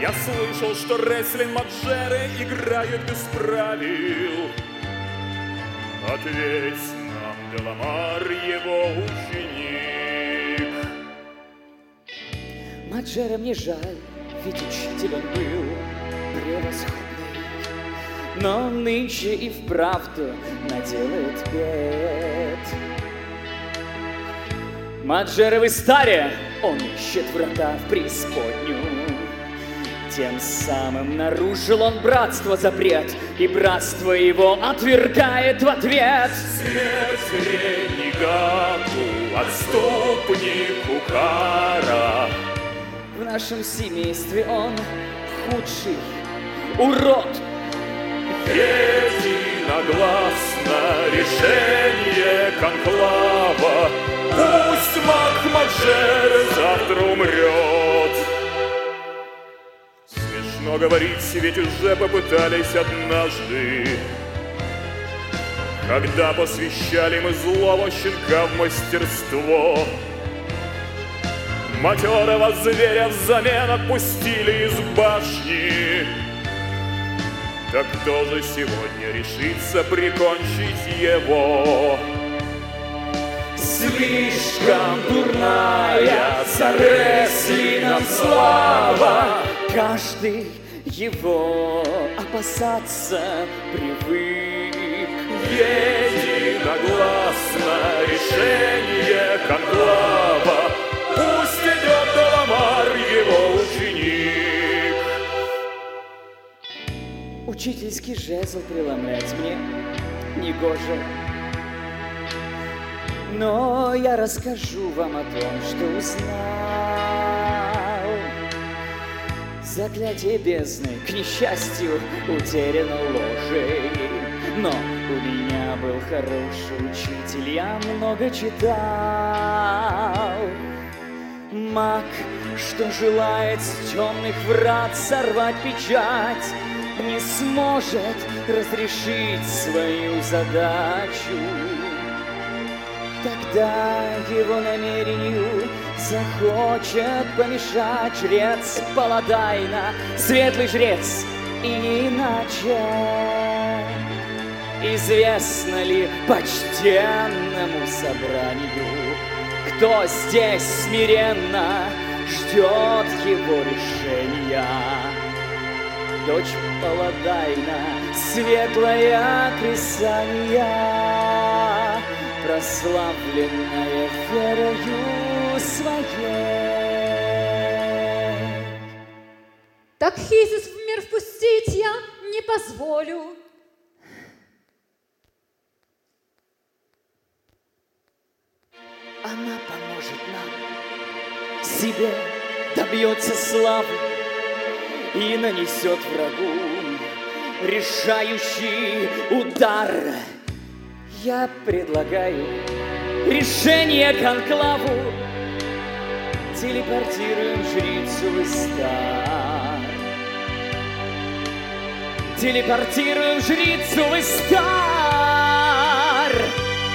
Я слышал, что рестлинг-маджеры играют без правил. Ответь нам, Деламар, его ученик. Маджера мне жаль, ведь учитель он был превосходный, но нынче и вправду наделает бед. Маджера в Истаре, он ищет врата в преисподнюю. Тем самым нарушил он братство запрет, и братство его отвергает в ответ. Смерть ренегату, отступнику кара. В нашем семействе он худший урод. Единогласно решение конклава. Пусть маг Маджер завтра умрет. Смешно говорить, ведь уже попытались однажды, когда посвящали мы злого щенка в мастерство. Матерого зверя взамен отпустили из башни. Так кто же сегодня решится прикончить его? Слишком дурная за рестлингом слава, каждый его опасаться привык. Единогласно решение конклава. Пусть идет Деламар, его ученик. Учительский жезл преломлять мне негоже, но я расскажу вам о том, что узнал. Заклятие бездны, к несчастью, утеряно ложей, но у меня был хороший учитель, я много читал. Маг, что желает с темных врат сорвать печать, не сможет разрешить свою задачу. Тогда его намерению захочет помешать жрец Паладайна, светлый жрец, иначе. Известно ли почтенному собранию, кто здесь смиренно ждет его решения? Дочь Паладайна, светлая Крисания, прославленная верою своей. Так Хизис в мир впустить я не позволю. Она поможет нам, себе добьется славы и нанесет врагу решающий удар. Я предлагаю решение конклаву. Телепортируем жрицу в Истар. Телепортируем жрицу в Истар.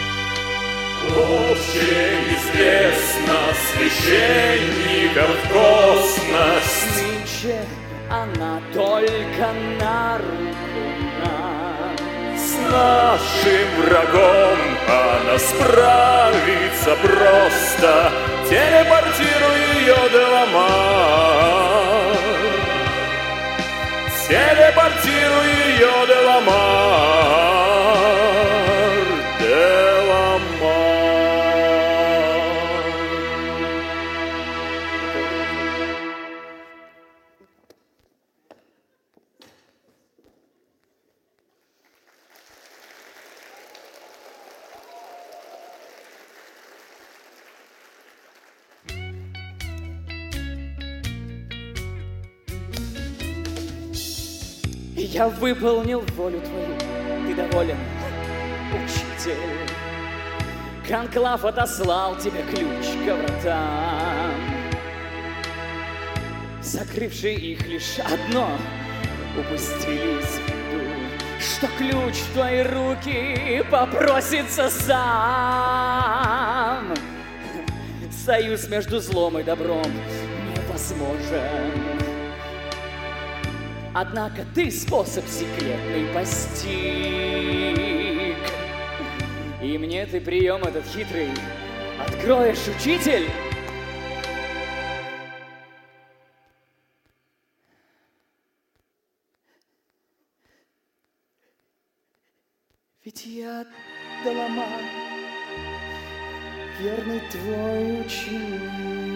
Общеизвестно священников космос. Нынче она только на руку нам. С нашим врагом она справится просто. Телепортируй ее, Деламар. Телепортируй ее, Деламар. Деламар. Я выполнил волю твою, ты доволен, учитель. Конклав отослал тебе ключ к вратам, закрывший их лишь одно, упустили из виду, что ключ в твои руки попросится сам. Союз между злом и добром невозможен. Однако ты способ секретный постиг. И мне ты прием этот хитрый откроешь, учитель? Ведь я Даламан, верный твой ученик.